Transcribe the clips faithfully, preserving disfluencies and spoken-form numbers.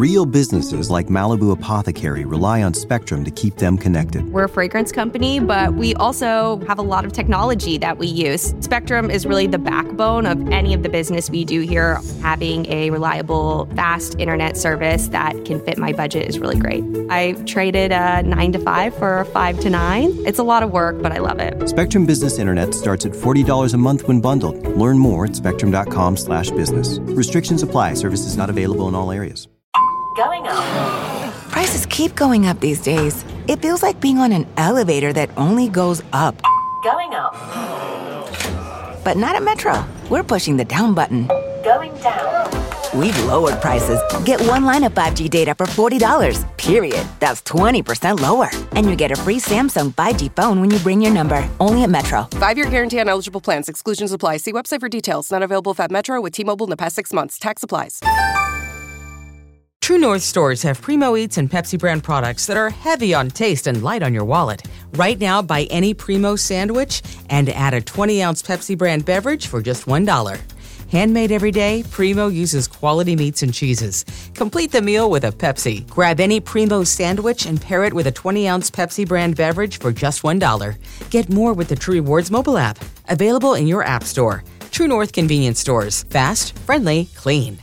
Real businesses like Malibu Apothecary rely on Spectrum to keep them connected. We're a fragrance company, but we also have a lot of technology that we use. Spectrum is really the backbone of any of the business we do here. Having a reliable, fast internet service that can fit my budget is really great. I traded a nine to five for a five to nine. It's a lot of work, but I love it. Spectrum Business Internet starts at forty dollars a month when bundled. Learn more at spectrum.com slash business. Restrictions apply. Services not available in all areas. Going up. Prices keep going up these days. It feels like being on an elevator that only goes up. Going up. But not at Metro. We're pushing the down button. Going down. We've lowered prices. Get one line of five G data for forty dollars, period. That's twenty percent lower. And you get a free Samsung five G phone when you bring your number. Only at Metro. Five-year guarantee on eligible plans. Exclusions apply. See website for details. Not available if at Metro with T-Mobile in the past six months. Tax applies. True North stores have Primo Eats and Pepsi brand products that are heavy on taste and light on your wallet. Right now, buy any Primo sandwich and add a twenty-ounce Pepsi brand beverage for just one dollar. Handmade every day, Primo uses quality meats and cheeses. Complete the meal with a Pepsi. Grab any Primo sandwich and pair it with a twenty-ounce Pepsi brand beverage for just one dollar. Get more with the True Rewards mobile app. Available in your app store. True North convenience stores. Fast, friendly, clean.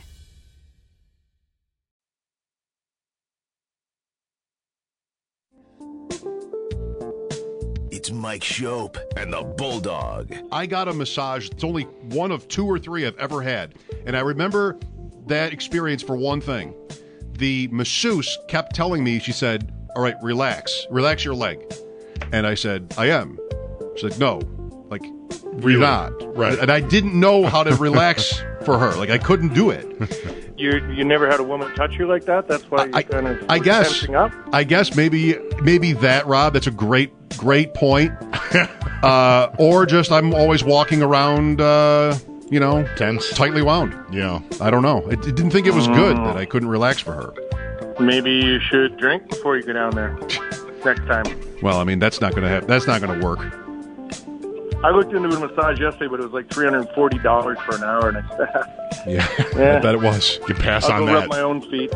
It's Mike Shope and the Bulldog. I got a massage. It's only one of two or three I've ever had. And I remember that experience for one thing. The masseuse kept telling me, she said, all right, relax. Relax your leg. And I said, I am. She's like, no. Like, really? You're not. Right. And I didn't know how to relax for her. Like, I couldn't do it. You you never had a woman touch you like that? That's why you kind of I guess. up? I guess maybe maybe that, Rob. That's a great great point. uh, or just I'm always walking around, uh, you know, tense, tightly wound. Yeah, I don't know. I didn't think it was good that I couldn't relax for her. Maybe you should drink before you go down there next time. Well, I mean that's not gonna have that's not gonna work. I looked into a massage yesterday, but it was like three hundred forty dollars for an hour and a half. Yeah, yeah. I bet it was. You pass I'll on go that. rub my own feet.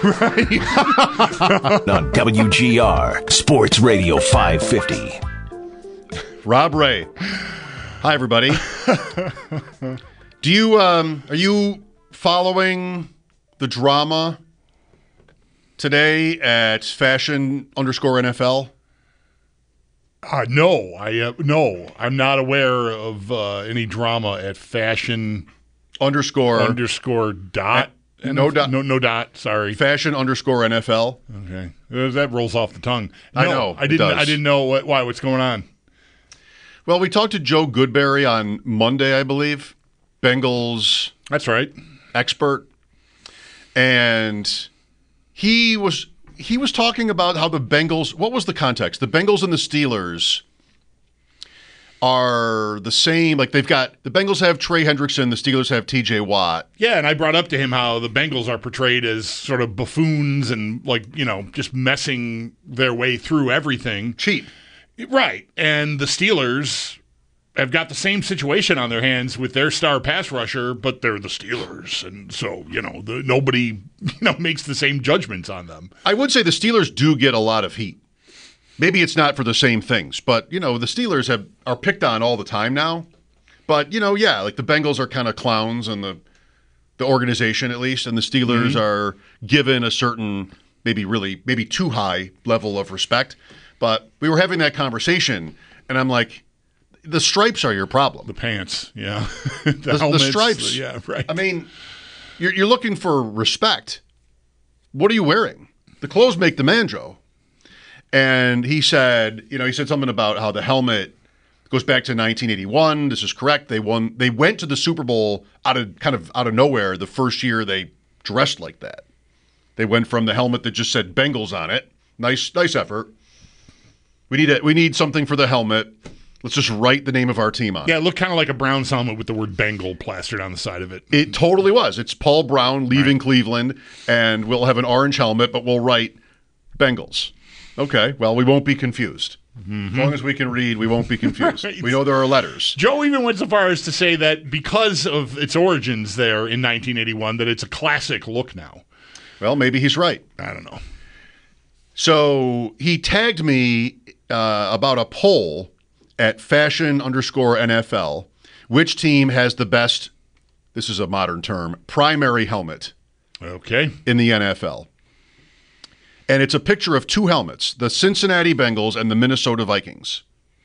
Right. On W G R Sports Radio five fifty. Rob Ray. Hi, everybody. Do you um are you following the drama today at fashion underscore N F L? Uh, no, I uh, no, I'm not aware of uh, any drama at fashion underscore underscore dot. At, no dot. No, no dot. Sorry. Fashion underscore N F L. Okay, that rolls off the tongue. No, I know. I didn't. It does. I didn't know what, why. What's going on? Well, we talked to Joe Goodberry on Monday, I believe. Bengals. That's right. Expert, and he was. He was talking about how the Bengals, what was the context? The Bengals and the Steelers are the same. Like they've got, the Bengals have Trey Hendrickson, the Steelers have T J Watt. Yeah, and I brought up to him how the Bengals are portrayed as sort of buffoons and like, you know, just messing their way through everything. Cheap. Right. And the Steelers have got the same situation on their hands with their star pass rusher, but they're the Steelers. And so, you know, the, nobody, you know, makes the same judgments on them. I would say the Steelers do get a lot of heat. Maybe it's not for the same things, but, you know, the Steelers have are picked on all the time now. But, you know, yeah, like the Bengals are kind of clowns and the the organization at least, and the Steelers mm-hmm. are given a certain, maybe really, maybe too high level of respect. But we were having that conversation, and I'm like, the stripes are your problem. The pants, yeah. the, the, helmets, the stripes. Yeah, right. I mean, you're, you're looking for respect. What are you wearing? The clothes make the man, Joe. And he said, you know, he said something about how the helmet goes back to nineteen eighty-one. This is correct. They won. They went to the Super Bowl out of kind of out of nowhere the first year they dressed like that. They went from the helmet that just said Bengals on it. Nice, nice effort. We need a, we need something for the helmet. Let's just write the name of our team on yeah, it. it looked kind of like a Browns helmet with the word Bengal plastered on the side of it. It totally was. It's Paul Brown leaving right. Cleveland, and we'll have an orange helmet, but we'll write Bengals. Okay, well, we won't be confused. Mm-hmm. As long as we can read, we won't be confused. Right. We know there are letters. Joe even went so far as to say that because of its origins there in nineteen eighty-one, that it's a classic look now. Well, maybe he's right. I don't know. So he tagged me uh, about a poll at fashion underscore N F L. Which team has the best, this is a modern term, primary helmet Okay. in the N F L? And it's a picture of two helmets, the Cincinnati Bengals and the Minnesota Vikings.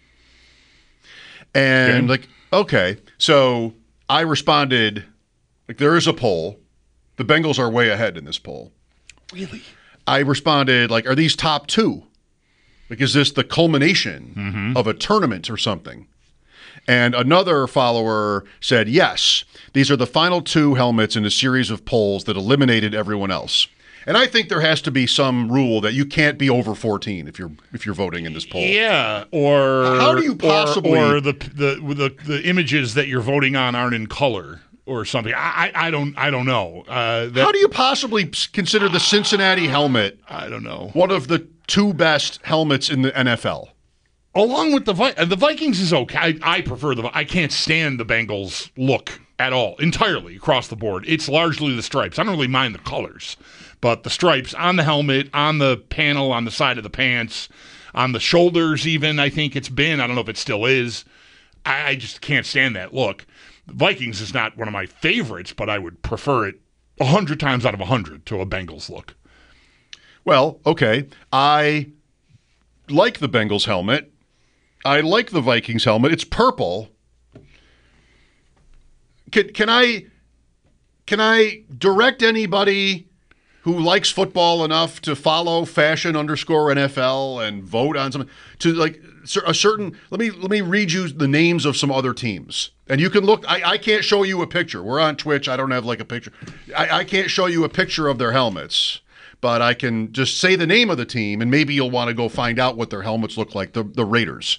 And Okay. like, okay, so I responded, like, there is a poll. The Bengals are way ahead in this poll. Really? I responded, like, are these top two? Like, is this the culmination Mm-hmm. of a tournament or something? And another follower said, yes, these are the final two helmets in a series of polls that eliminated everyone else. And I think there has to be some rule that you can't be over fourteen if you're if you're voting in this poll. Yeah, or How do you or- possibly- or, the, the the the images that you're voting on aren't in color or something. I I, I don't I don't know. Uh, that, How do you possibly consider the Cincinnati helmet I don't know. one of the two best helmets in the N F L? Along with the Vi- uh, the Vikings is okay. I, I prefer the. I can't stand the Bengals look at all, entirely across the board. It's largely the stripes. I don't really mind the colors, but the stripes on the helmet, on the panel, on the side of the pants, on the shoulders, even I think it's been. I don't know if it still is. I, I just can't stand that look. The Vikings is not one of my favorites, but I would prefer it a hundred times out of a hundred to a Bengals look. Well, okay. I like the Bengals helmet. I like the Vikings helmet. It's purple. Can can I can I direct anybody who likes football enough to follow fashion underscore N F L and vote on something to like a certain? Let me let me read you the names of some other teams, and you can look. I, I can't show you a picture. We're on Twitch. I don't have like a picture. I, I can't show you a picture of their helmets. But I can just say the name of the team, and maybe you'll want to go find out what their helmets look like. The the Raiders.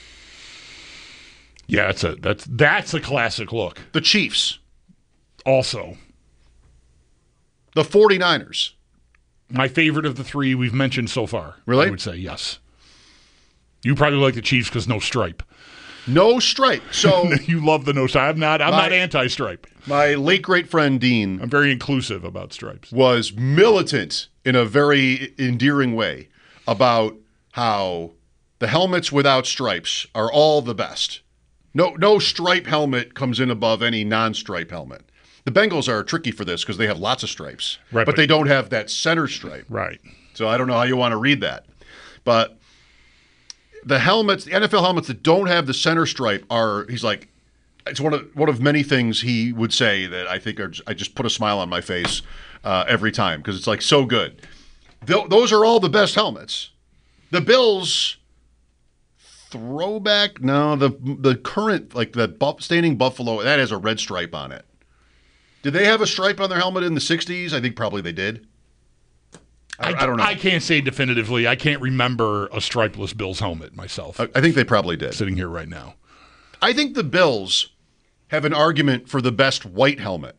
Yeah, that's a that's that's a classic look. The Chiefs. Also, the 49ers. My favorite of the three we've mentioned so far. Really? I would say yes. You probably like the Chiefs because no stripe. No stripe. So you love the no stripe. I'm not. I'm My- not anti-stripe. my late great friend Dean I'm very inclusive about stripes. was militant in a very endearing way about how the helmets without stripes are all the best. No, no stripe helmet comes in above any non-stripe helmet. The Bengals are tricky for this because they have lots of stripes, Right, but but- they don't have that center stripe. Right. So I don't know how you want to read that. But the helmets, the N F L helmets that don't have the center stripe are, he's like, it's one of one of many things he would say that I think are, I just put a smile on my face uh, every time because it's like so good. Th- those are all the best helmets. The Bills throwback, no, the the current, like the buff, standing buffalo, that has a red stripe on it. Did they have a stripe on their helmet in the sixties? I think probably they did. I, I don't know. I can't say definitively. I can't remember a stripeless Bills helmet myself. I, I think they probably did. Sitting here right now. I think the Bills have an argument for the best white helmet.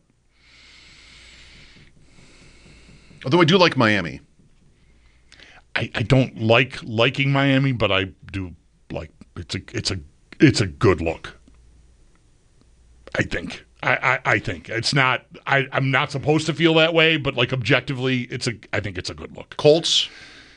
Although I do like Miami. I, I don't like liking Miami, but I do like it's a it's a it's a good look. I think. I, I, I think it's not. I, I'm not supposed to feel that way, but like objectively, it's a. I think it's a good look. Colts.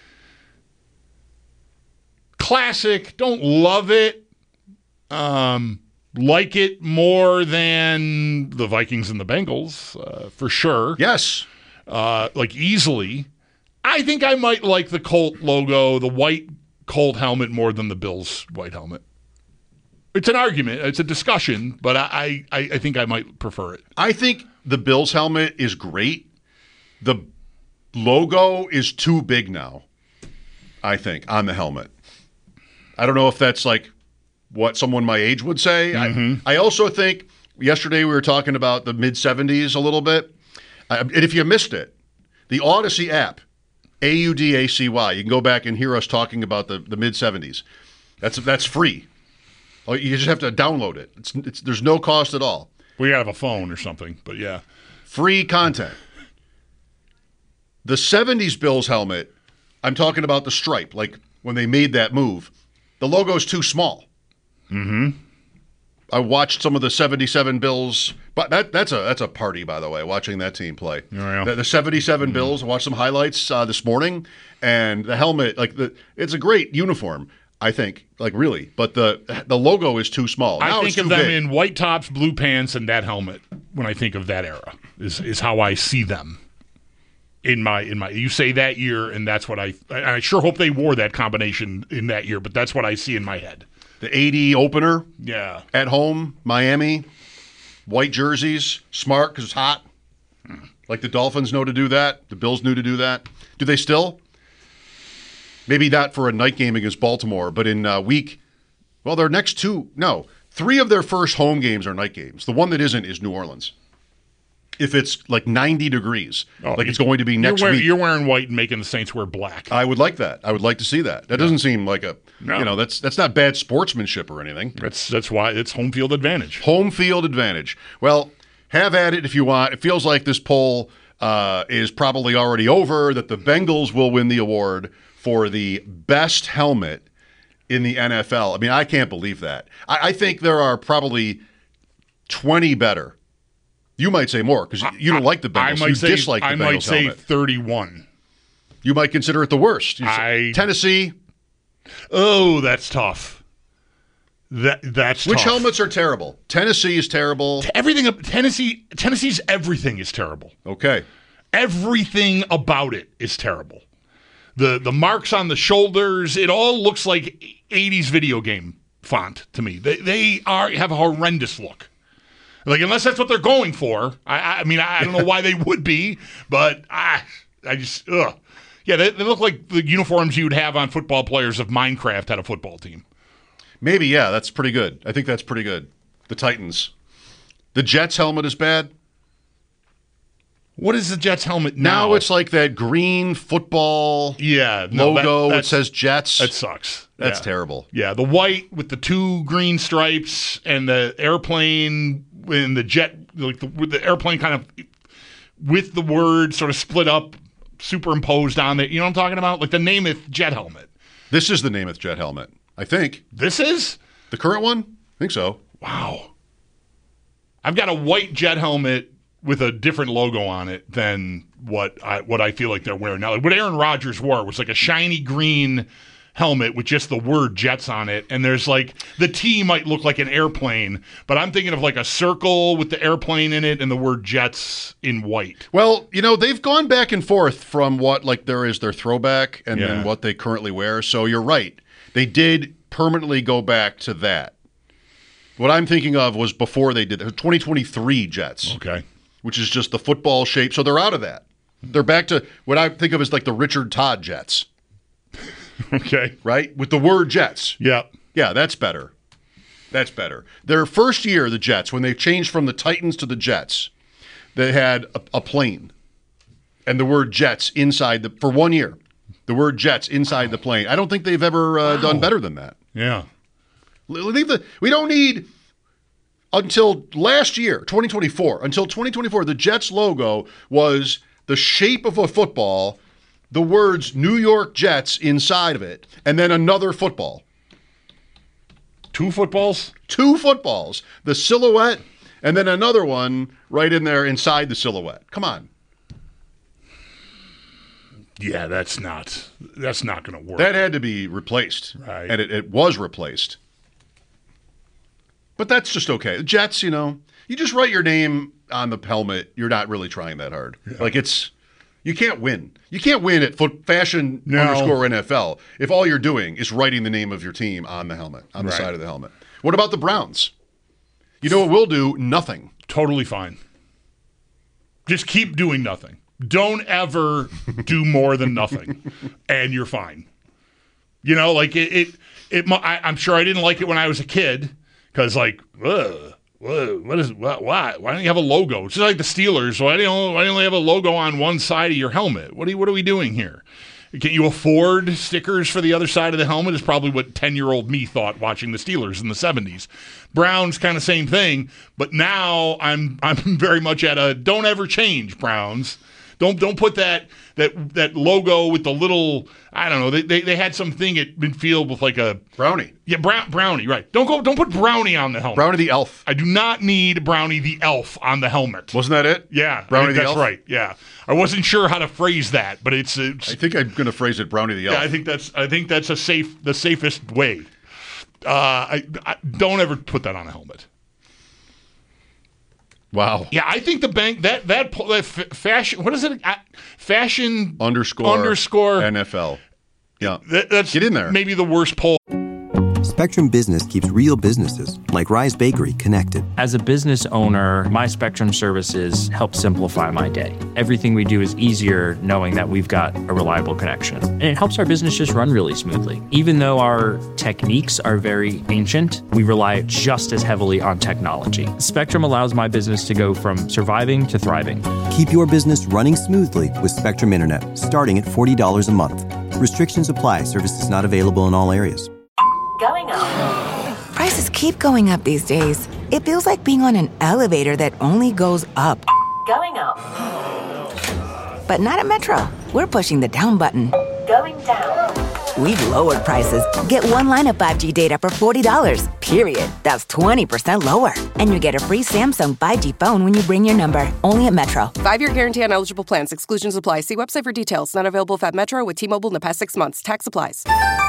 Classic. Don't love it. Um, like it more than the Vikings and the Bengals, uh, for sure. Yes. Uh, like easily. I think I might like the Colt logo, the white Colt helmet more than the Bills white helmet. It's an argument. It's a discussion, but I, I, I think I might prefer it. I think the Bills helmet is great. The logo is too big now, I think, on the helmet. I don't know if that's like what someone my age would say. Mm-hmm. I, I also think yesterday we were talking about the mid-seventies a little bit. Uh, and if you missed it, the Odyssey app, A U D A C Y, you can go back and hear us talking about the, the mid-seventies. That's that's free. You just have to download it. It's, it's, there's no cost at all. We have a phone or something, but yeah. Free content. The seventies Bills helmet, I'm talking about the stripe, like when they made that move, the logo's too small. Mm-hmm. I watched some of the seventy-seven Bills, but that that's a that's a party, by the way, watching that team play. Oh, yeah. The, the seventy-seven mm-hmm. Bills, I watched some highlights uh, this morning, and the helmet, like the it's a great uniform, I think, like really, but the the logo is too small. Now I think it's too of them big. in white tops, blue pants, and that helmet when I think of that era, is is how I see them. In my in my, you say that year, and that's what I. I sure hope they wore that combination in that year, but that's what I see in my head. The eighty opener, yeah, at home, Miami, white jerseys, smart because it's hot. Like the Dolphins know to do that, the Bills knew to do that. Do they still? Maybe not for a night game against Baltimore, but in uh, week, well, their next two, no, three of their first home games are night games. The one that isn't is New Orleans. If it's like ninety degrees, oh, like it's going to be next you're wearing, week. You're wearing white and making the Saints wear black. I would like that. I would like to see that. That yeah. doesn't seem like a, no. you know, that's that's not bad sportsmanship or anything. That's that's why it's home field advantage. Home field advantage. Well, have at it if you want. It feels like this poll uh, is probably already over, that the Bengals will win the award for the best helmet in the N F L. I mean, I can't believe that. I, I think there are probably twenty better. You might say more because you don't like the Bengals. I might you say, dislike the I Bengals might say helmet. thirty-one. You might consider it the worst. I, Tennessee. Oh, that's tough. That that's Which tough. helmets are terrible? Tennessee is terrible. Everything Tennessee Tennessee's everything is terrible. Okay. Everything about it is terrible. The the marks on the shoulders, it all looks like eighties video game font to me. They they are have a horrendous look. Like, unless that's what they're going for. I, I mean, I don't know why they would be, but I, I just, ugh. Yeah, they, they look like the uniforms you would have on football players if Minecraft had a football team. Maybe, yeah, that's pretty good. I think that's pretty good. The Titans. The Jets helmet is bad. What is the Jets helmet now? Now it's like that green football yeah, no, logo that, that says Jets. That sucks. That's yeah. terrible. Yeah, the white with the two green stripes and the airplane and the jet, like the, with the airplane kind of with the word sort of split up, superimposed on it. You know what I'm talking about? Like the Namath jet helmet. This is the Namath jet helmet, I think. This is? The current one? I think so. Wow. I've got a white jet helmet with a different logo on it than what I what I feel like they're wearing now. Like what Aaron Rodgers wore was like a shiny green helmet with just the word Jets on it, and there's like the T might look like an airplane, but I'm thinking of like a circle with the airplane in it and the word Jets in white. Well, you know, they've gone back and forth from what like there is their throwback and yeah. then what they currently wear. So you're right. They did permanently go back to that. What I'm thinking of was before they did the twenty twenty-three Jets. Okay. Which is just the football shape. So they're out of that. They're back to what I think of as like the Richard Todd Jets. Okay. Right? With the word Jets. Yeah. Yeah, that's better. That's better. Their first year, the Jets, when they changed from the Titans to the Jets, they had a, a plane and the word Jets inside the, for one year, the word Jets inside wow. the plane. I don't think they've ever uh, wow. done better than that. Yeah. Leave the, we don't need, until last year, twenty twenty-four, until twenty twenty-four, the Jets logo was the shape of a football, the words New York Jets inside of it, and then another football. Two footballs? Two footballs. The silhouette, and then another one right in there inside the silhouette. Come on. Yeah, that's not that's not going to work. That had to be replaced. Right. And it, it was replaced. But that's just okay. The Jets, you know, you just write your name on the helmet. You're not really trying that hard. Yeah. Like it's, you can't win. You can't win at foot fashion no. underscore N F L if all you're doing is writing the name of your team on the helmet, on the right. side of the helmet. What about the Browns? You know what we'll do? Nothing. Totally fine. Just keep doing nothing. Don't ever do more than nothing, and you're fine. You know, like it. it, it I, I'm sure I didn't like it when I was a kid. Because, like, ugh, ugh, what is what, why? Why don't you have a logo? It's just like the Steelers. Why do you why don't you have a logo on one side of your helmet? What are you, what are we doing here? Can you afford stickers for the other side of the helmet? Is probably what ten-year-old me thought watching the Steelers in the seventies. Browns, kind of same thing. But now I'm I'm very much at a don't ever change, Browns. Don't don't put that that that logo with the little, I don't know, they they, they had something at midfield with like a Brownie. Yeah, brown, Brownie, right. Don't go don't put Brownie on the helmet. Brownie the elf. I do not need Brownie the elf on the helmet. Wasn't that it? Yeah. Brownie I think the that's elf? right. Yeah. I wasn't sure how to phrase that, but it's, it's I think I'm going to phrase it Brownie the elf. yeah, I think that's I think that's a safe the safest way. Uh, I, I don't ever put that on a helmet. Wow. Yeah, I think the bank that that, that f- fashion. What is it? Uh, fashion underscore underscore N F L. Yeah, that, that's get in there. Maybe the worst poll. Spectrum Business keeps real businesses, like Rise Bakery, connected. As a business owner, my Spectrum services help simplify my day. Everything we do is easier knowing that we've got a reliable connection. And it helps our business just run really smoothly. Even though our techniques are very ancient, we rely just as heavily on technology. Spectrum allows my business to go from surviving to thriving. Keep your business running smoothly with Spectrum Internet, starting at forty dollars a month. Restrictions apply. Services not available in all areas. Going up. Prices keep going up these days. It feels like being on an elevator that only goes up. Going up. But not at Metro. We're pushing the down button. Going down. We've lowered prices. Get one line of five G data for forty dollars, period. That's twenty percent lower. And you get a free Samsung five G phone when you bring your number. Only at Metro. Five-year guarantee on eligible plans. Exclusions apply. See website for details. Not available if at Metro with T-Mobile in the past six months. Tax applies.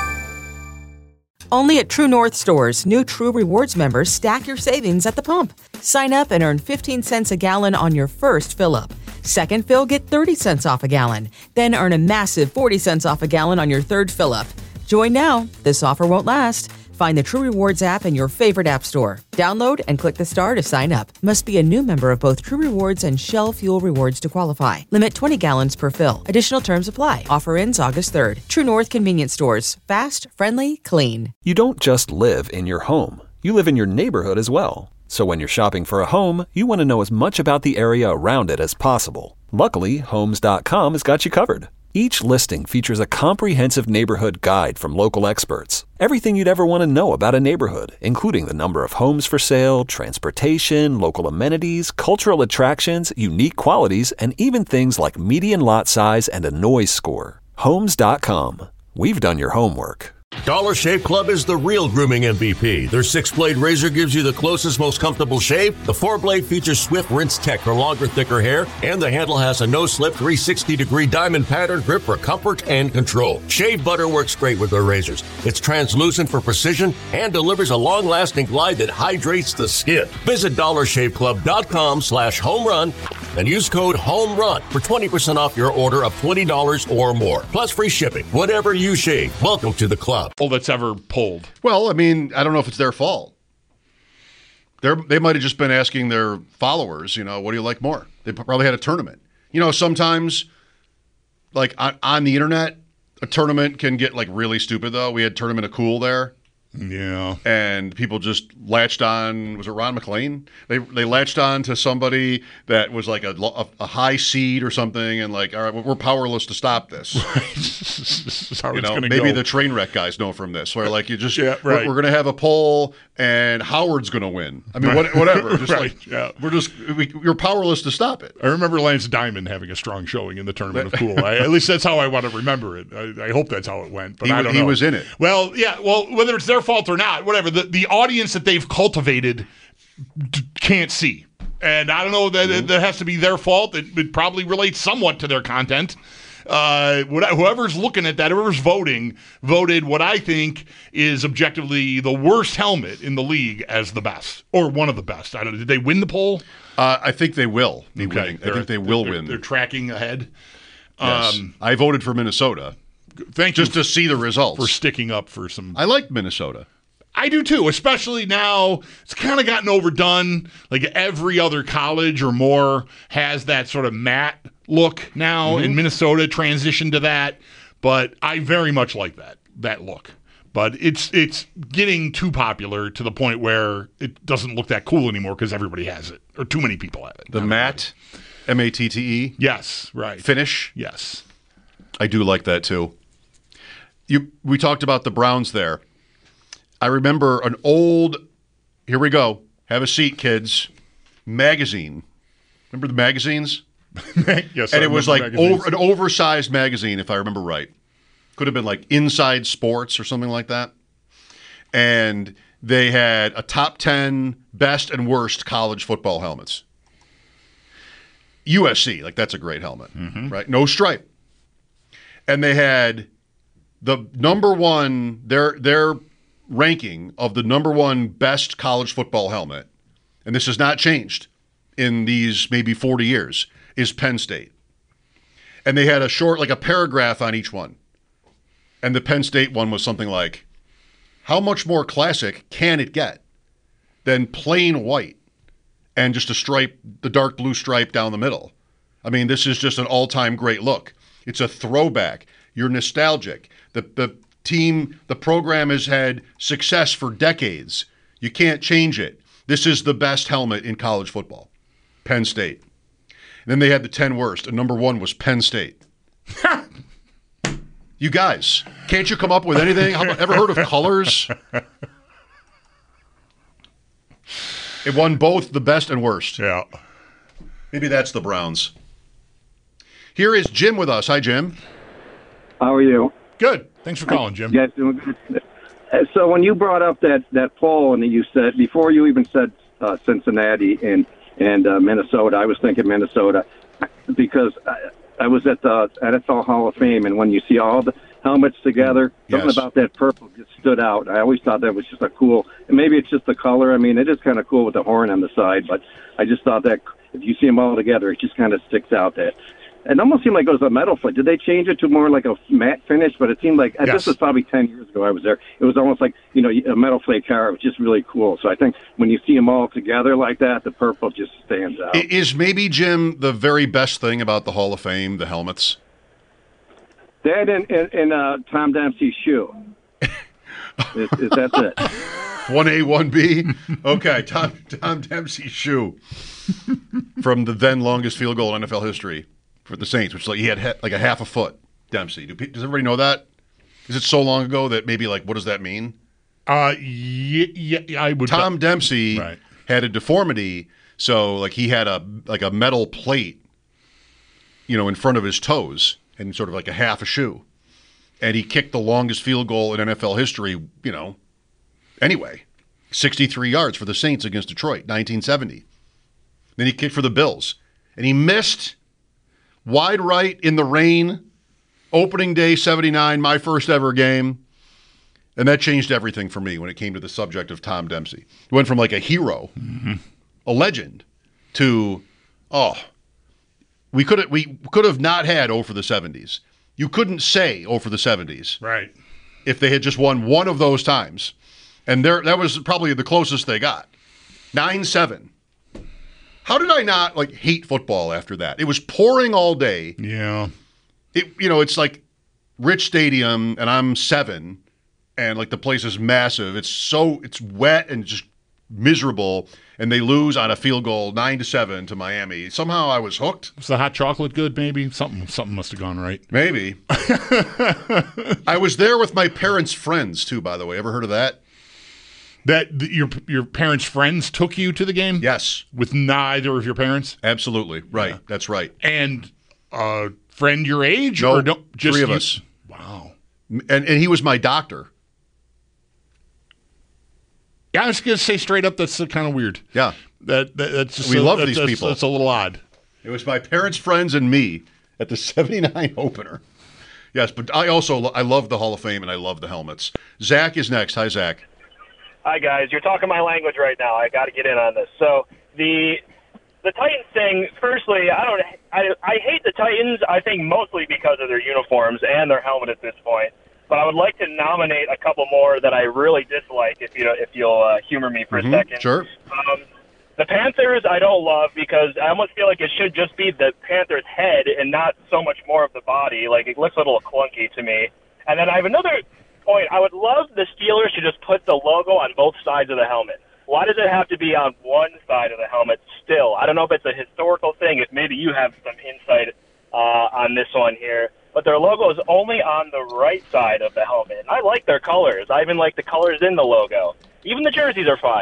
Only at True North stores, new True Rewards members stack your savings at the pump. Sign up and earn fifteen cents a gallon on your first fill-up. Second fill, get thirty cents off a gallon. Then earn a massive forty cents off a gallon on your third fill-up. Join now. This offer won't last. Find the True Rewards app in your favorite app store. Download and click the star to sign up. Must be a new member of both True Rewards and Shell Fuel Rewards to qualify. Limit twenty gallons per fill. Additional terms apply. Offer ends August third. True North Convenience Stores. Fast, friendly, clean. You don't just live in your home. You live in your neighborhood as well. So when you're shopping for a home, you want to know as much about the area around it as possible. Luckily, Homes dot com has got you covered. Each listing features a comprehensive neighborhood guide from local experts. Everything you'd ever want to know about a neighborhood, including the number of homes for sale, transportation, local amenities, cultural attractions, unique qualities, and even things like median lot size and a noise score. Homes dot com. We've done your homework. Dollar Shave Club is the real grooming M V P. Their six-blade razor gives you the closest, most comfortable shave. The four-blade features Swift Rinse Tech for longer, thicker hair. And the handle has a no-slip three hundred sixty degree diamond pattern grip for comfort and control. Shave butter works great with their razors. It's translucent for precision and delivers a long-lasting glide that hydrates the skin. Visit dollar shave club dot com slash home run and use code HOMERUN for twenty percent off your order of twenty dollars or more. Plus free shipping. Whatever you shave, welcome to the club. That's ever pulled. Well, I mean, I don't know if it's their fault. They're, they might have just been asking their followers, you know, what do you like more? They probably had a tournament. You know, sometimes, like on, on the internet, a tournament can get like really stupid, though. We had Tournament of Cool there. Yeah. And people just latched on, was it Ron McClain? They they latched on to somebody that was like a, a, a high seed or something, and like, all right, we're powerless to stop this. Right. You know, maybe go. the train wreck guys know from this, where like you just, yeah, right. we're, we're going to have a poll and Howard's going to win. I mean, what, whatever. Just right. like, yeah. we're just, we, you're powerless to stop it. I remember Lance Diamond having a strong showing in the Tournament of Cool. I, at least that's how I want to remember it. I, I hope that's how it went, but he, I don't he know. was in it. Well, yeah, well, whether it's their fault or not, whatever, the, the audience that they've cultivated d- can't see. And I don't know, that mm-hmm. that has to be their fault. It, it probably relates somewhat to their content. Uh, whoever's looking at that, whoever's voting, voted what I think is objectively the worst helmet in the league as the best, or one of the best. I don't. Did they win the poll? Uh, I think they will be okay. winning. I think they will they're, win. They're tracking ahead. Yes. Um, I voted for Minnesota. Thank just you to see the results. For sticking up for some. I like Minnesota. I do too, especially now. It's kind of gotten overdone. Like every other college or more has that sort of matte look now, mm-hmm. and Minnesota transitioned to that. But I very much like that that look. But it's it's getting too popular to the point where it doesn't look that cool anymore because everybody has it, or too many people have it. The matte, M A T T E. Yes, right. Finish. Yes, I do like that too. You we talked about the Browns there. I remember an old, here we go, have a seat, kids, magazine. Remember the magazines? yes, and I it was remember like magazines. over, an oversized magazine, if I remember right. Could have been like Inside Sports or something like that. And they had a top ten best and worst college football helmets. U S C, like that's a great helmet, Mm-hmm. right? No stripe. And they had the number one, their their ranking of the number one best college football helmet, and this has not changed in these maybe forty years, is Penn State. And they had a short, like a paragraph on each one. And the Penn State one was something like, how much more classic can it get than plain white and just a stripe, the dark blue stripe down the middle? I mean, this is just an all-time great look. It's a throwback. You're nostalgic. The the team, the program has had success for decades. You can't change it. This is the best helmet in college football. Penn State. And then they had the ten worst, and number one was Penn State. You guys, can't you come up with anything? How about, ever heard of colors? It won both the best and worst. Yeah. Maybe that's the Browns. Here is Jim with us. Hi, Jim. How are you? Good. Thanks for calling, Jim. Yes, doing good. So when you brought up that, that poll and you said, before you even said uh, Cincinnati and, and uh, Minnesota, I was thinking Minnesota because I, I was at the N F L Hall of Fame, and when you see all the helmets together, something Yes. about that purple just stood out. I always thought that was just a cool, and maybe it's just the color. I mean, it is kind of cool with the horn on the side, but I just thought that if you see them all together, it just kind of sticks out that. It almost seemed like it was a metal flake. Did they change it to more like a matte finish? But it seemed like, Yes. this was probably ten years ago I was there. It was almost like, you know, a metal flake car. It was just really cool. So I think when you see them all together like that, the purple just stands out. I- Is maybe, Jim, the very best thing about the Hall of Fame, the helmets? That and, and, and uh, Tom Dempsey's shoe. is, is that's it. one A, one B? Okay, Tom, Tom Dempsey's shoe from the then longest field goal in N F L history for the Saints, which is like he had ha- like a half a foot, Dempsey. Do, pe- does everybody know that? Is it so long ago that maybe like, what does that mean? Uh, yeah, yeah, I would. Tom Dempsey Right. had a deformity, so like he had a like a metal plate, you know, in front of his toes, and sort of like a half a shoe, and he kicked the longest field goal in N F L history. You know, anyway, sixty-three yards for the Saints against Detroit, nineteen seventy. Then he kicked for the Bills, and he missed wide right in the rain, opening day seventy-nine, my first ever game. And that changed everything for me when it came to the subject of Tom Dempsey. He went from like a hero, Mm-hmm. a legend, to, oh, we could have we could have not had oh for the seventies. You couldn't say oh for the seventies. Right. If they had just won one of those times. And there that was probably the closest they got. nine seven. How did I not like hate football after that? It was pouring all day. Yeah. It you know, it's like Rich Stadium and I'm seven. And like the place is massive. It's so it's wet and just miserable, and they lose on a field goal nine to seven to Miami. Somehow I was hooked. Was the hot chocolate good? Maybe something something must have gone right. Maybe. I was there with my parents' friends too. By the way, ever heard of that? That th- your your parents' friends took you to the game? Yes, with neither of your parents. Absolutely right. Yeah. That's right. And a friend your age, no, or no, just three of you? us. Wow. And and he was my doctor. Yeah, I was going to say straight up, that's kind of weird. Yeah. That, that that's just we a, love that, these that's, people. That's a little odd. It was my parents' friends and me at the seventy-nine opener. Yes, but I also I love the Hall of Fame and I love the helmets. Zach is next. Hi, Zach. Hi, guys. You're talking my language right now. I got to get in on this. So the the Titans thing. Firstly, I don't. I, I hate the Titans. I think mostly because of their uniforms and their helmet at this point. But I would like to nominate a couple more that I really dislike. If you if you'll uh, humor me for Mm-hmm. a second. Sure. Um, the Panthers I don't love because I almost feel like it should just be the Panthers' head and not so much more of the body. Like it looks a little clunky to me. And then I have another point. I would love the Steelers to just put the logo on both sides of the helmet. Why does it have to be on one side of the helmet still? I don't know if it's a historical thing. If maybe you have some insight uh, on this one here. But their logo is only on the right side of the helmet. And I like their colors. I even like the colors in the logo. Even the jerseys are fine.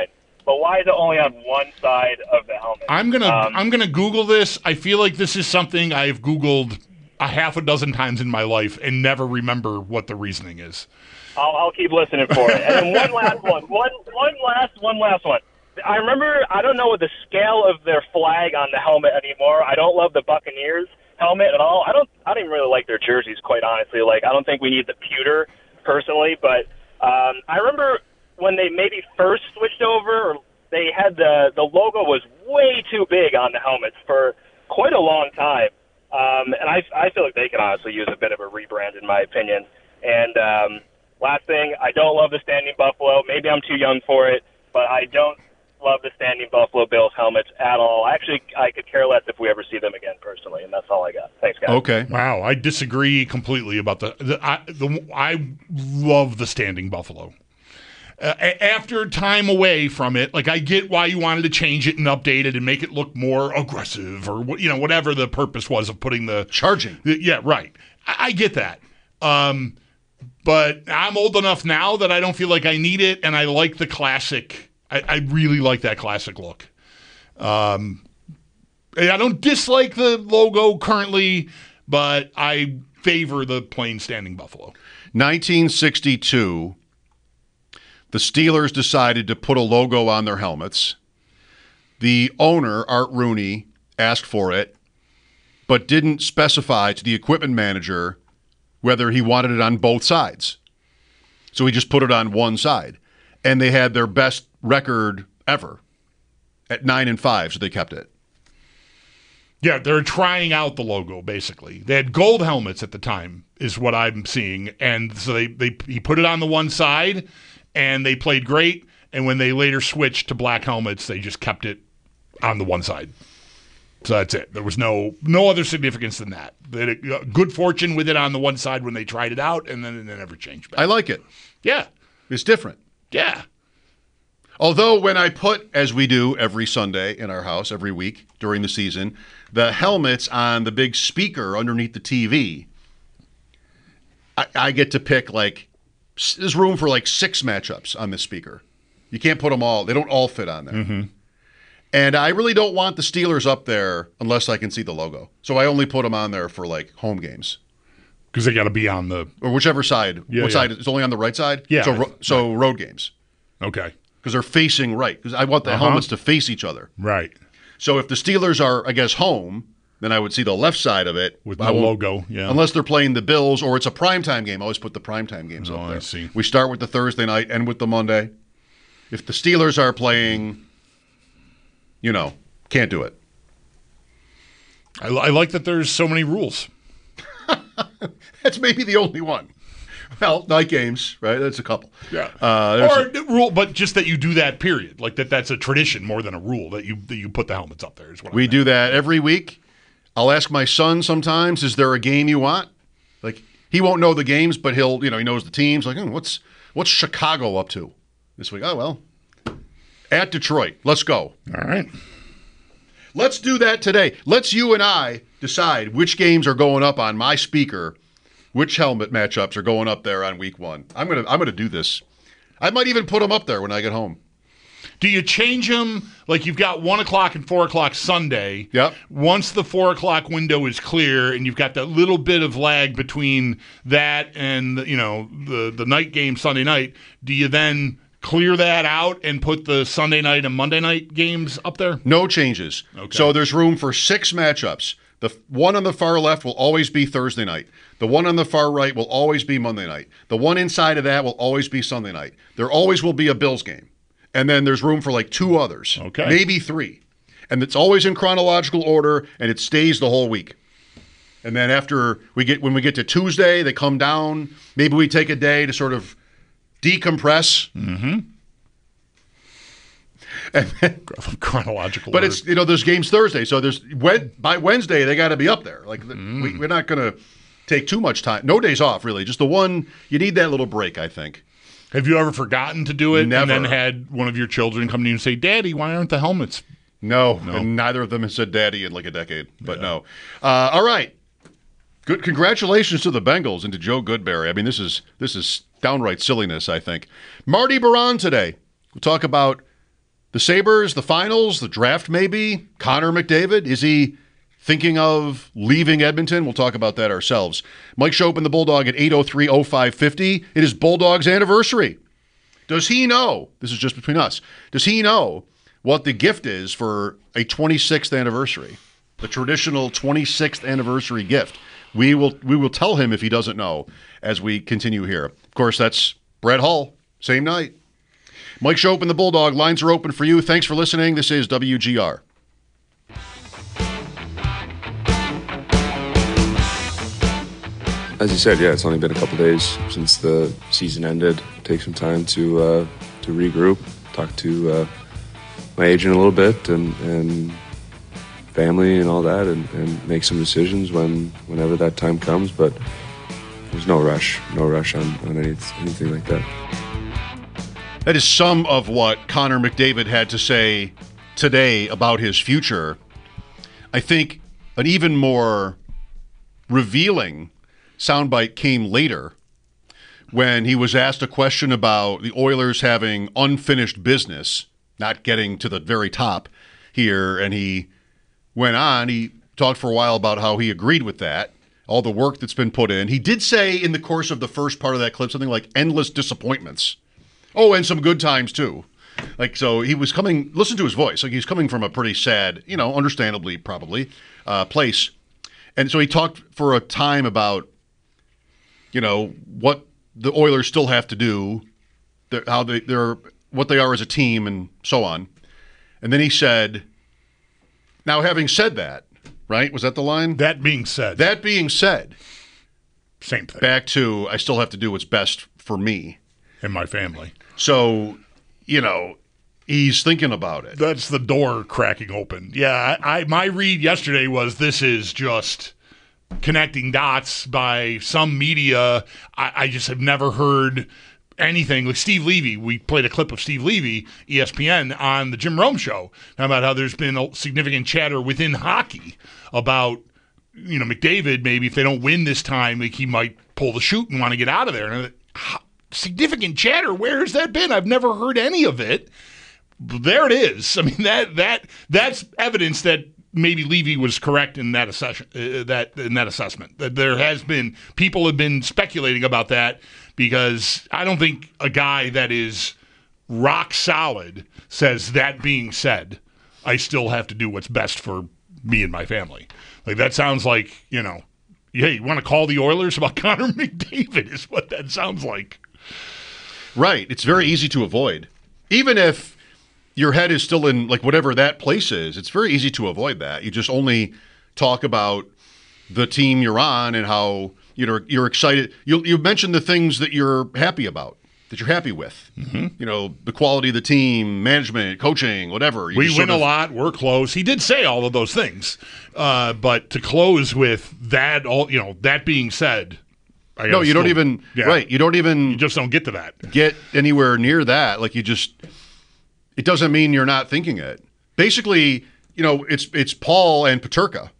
but why is it only on one side of the helmet? I'm gonna Um, I'm gonna Google this. I feel like this is something I've Googled a half a dozen times in my life and never remember what the reasoning is. I'll, I'll keep listening for it. And then one last one. One, one last, one last one. I remember, I don't know the scale of their flag on the helmet anymore. I don't love the Buccaneers helmet at all. I don't, I don't even really like their jerseys, quite honestly. Like, I don't think we need the pewter, personally. But um, I remember when they maybe first switched over, or they had the, the logo was way too big on the helmets for quite a long time. Um, and I, I feel like they could honestly use a bit of a rebrand, in my opinion. And um, last thing, I don't love the Standing Buffalo. Maybe I'm too young for it, but I don't love the Standing Buffalo Bills helmets at all. Actually, I could care less if we ever see them again, personally, and that's all I got. Thanks, guys. Okay. Wow, I disagree completely about the. the I the, I love the Standing Buffalo. Uh, after time away from it, like I get why you wanted to change it and update it and make it look more aggressive, or you know whatever the purpose was of putting the charging. The, yeah, right. I, I get that. Um, but I'm old enough now that I don't feel like I need it, and I like the classic. I, I really like that classic look. Um, I don't dislike the logo currently, but I favor the plain Standing Buffalo. nineteen sixty-two, the Steelers decided to put a logo on their helmets. The owner, Art Rooney, asked for it, but didn't specify to the equipment manager whether he wanted it on both sides. So he just put it on one side. And they had their best record ever at nine and five, so they kept it. Yeah, they're trying out the logo, basically. They had gold helmets at the time, is what I'm seeing. And so they, they he put it on the one side, and they played great. And when they later switched to black helmets, they just kept it on the one side. So that's it. There was no no other significance than that. They had a, good fortune with it on the one side when they tried it out, and then it never changed back. I like it. Yeah. It's different. Yeah. Although when I put, as we do every Sunday in our house, every week during the season, the helmets on the big speaker underneath the T V, I, I get to pick like, there's room for like six matchups on this speaker. You can't put them all, they don't all fit on there. Mm-hmm. And I really don't want the Steelers up there unless I can see the logo. So I only put them on there for like home games. Because they got to be on the... Or whichever side. Yeah, what yeah. side? It's only on the right side? Yeah. So, ro- so road games. Okay. Because they're facing right. Because I want the Uh-huh. helmets to face each other. Right. So if the Steelers are, I guess, home, then I would see the left side of it. With I no won't- logo, yeah. Unless they're playing the Bills or it's a primetime game. I always put the primetime games Oh, up there. I see. We start with the Thursday night and with the Monday. If the Steelers are playing, you know, can't do it. I, I like that there's so many rules. That's maybe the only one. Well, night games, right? That's a couple. Yeah. Uh, there's or a- rule, but just that you do that. Period. Like that. That's a tradition more than a rule that you that you put the helmets up there. Is what we I do that every week. I'll ask my son sometimes, is there a game you want? Like, he won't know the games, but he'll, you know, he knows the teams. Like, hmm, what's what's Chicago up to this week? Oh, well, at Detroit. Let's go. All right. Let's do that today. Let's you and I decide which games are going up on my speaker, which helmet matchups are going up there on week one. I'm gonna I'm gonna do this. I might even put them up there when I get home. Do you change them? Like you've got one o'clock and four o'clock Sunday. Yep. Once the four o'clock window is clear, and you've got that little bit of lag between that and you know the the night game Sunday night. Do you then clear that out and put the Sunday night and Monday night games up there? No changes. Okay. So there's room for six matchups. The f- one on the far left will always be Thursday night. The one on the far right will always be Monday night. The one inside of that will always be Sunday night. There always will be a Bills game. And then there's room for like two others. Okay. Maybe three. And it's always in chronological order, and it stays the whole week. And then after we get, when we get to Tuesday, they come down. Maybe we take a day to sort of decompress. Mm-hmm. And then, chronological but order. it's, you know, there's games Thursday. So there's, when, by Wednesday, they got to be up there. Like, Mm. we, we're not going to take too much time. No days off, really. Just the one, you need that little break, I think. Have you ever forgotten to do it Never. and then had one of your children come to you and say, Daddy, why aren't the helmets? No, No. and neither of them has said daddy in like a decade, but no. Uh, all right. Good. Congratulations to the Bengals and to Joe Goodberry. I mean, this is this is downright silliness, I think. Marty Baron today. We'll talk about The Sabres, the finals, the draft maybe. Connor McDavid, is he thinking of leaving Edmonton? We'll talk about that ourselves. Mike Schopp and the Bulldog at eight oh three oh five fifty. It is Bulldog's anniversary. Does he know, this is just between us, does he know what the gift is for a twenty-sixth anniversary? The traditional twenty-sixth anniversary gift. We will we will tell him if he doesn't know as we continue here. Of course, that's Brett Hull, same night. Mike Schopp and the Bulldog, lines are open for you. Thanks for listening. This is W G R. As you said, yeah, it's only been a couple days since the season ended. Take some time to uh, to regroup, talk to uh, my agent a little bit, and, and family and all that, and, and make some decisions when whenever that time comes. But there's no rush, no rush on, on any, anything like that. That is some of what Connor McDavid had to say today about his future. I think an even more revealing soundbite came later when he was asked a question about the Oilers having unfinished business, not getting to the very top here, and he went on. He talked for a while about how he agreed with that, all the work that's been put in. He did say in the course of the first part of that clip something like endless disappointments. Oh, and some good times too. Like, so he was coming, listen to his voice, like he's coming from a pretty sad, you know, understandably probably, uh, place. And so he talked for a time about, you know, what the Oilers still have to do, how they, they're, what they are as a team and so on. And then he said, now having said that, right? Was that the line? That being said. That being said. Same thing. Back to, I still have to do what's best for me. And my family. So, you know, he's thinking about it. That's the door cracking open. Yeah, I, I my read yesterday was this is just connecting dots by some media. I, I just have never heard anything. Like Steve Levy, we played a clip of Steve Levy, E S P N, on the Jim Rome show about how there's been a significant chatter within hockey about, you know, McDavid, maybe if they don't win this time, like he might pull the chute and want to get out of there. And I, significant chatter, where has that been? I've never heard any of it. There it is. I mean, that that that's evidence that maybe Levy was correct in that assessment. Uh, that in that assessment, that there has been people have been speculating about that, because I don't think a guy that is rock solid says, that being said, I still have to do what's best for me and my family. Like, that sounds like, you know, yeah, you want to call the Oilers about Connor McDavid is what that sounds like. Right. It's very easy to avoid. Even if your head is still in, like, whatever that place is, it's very easy to avoid that. You just only talk about the team you're on and how, you know, you're excited. You you mention the things that you're happy about, that you're happy with. Mm-hmm. You know, the quality of the team, management, coaching, whatever. You we just win sort of, a lot. We're close. He did say all of those things, uh, but to close with that, all you know, that being said, I no, you still, don't even yeah, right. You don't even you just don't get to that. Get anywhere near that. Like, you just, it doesn't mean you're not thinking it. Basically, you know, it's it's Paul and Peterka,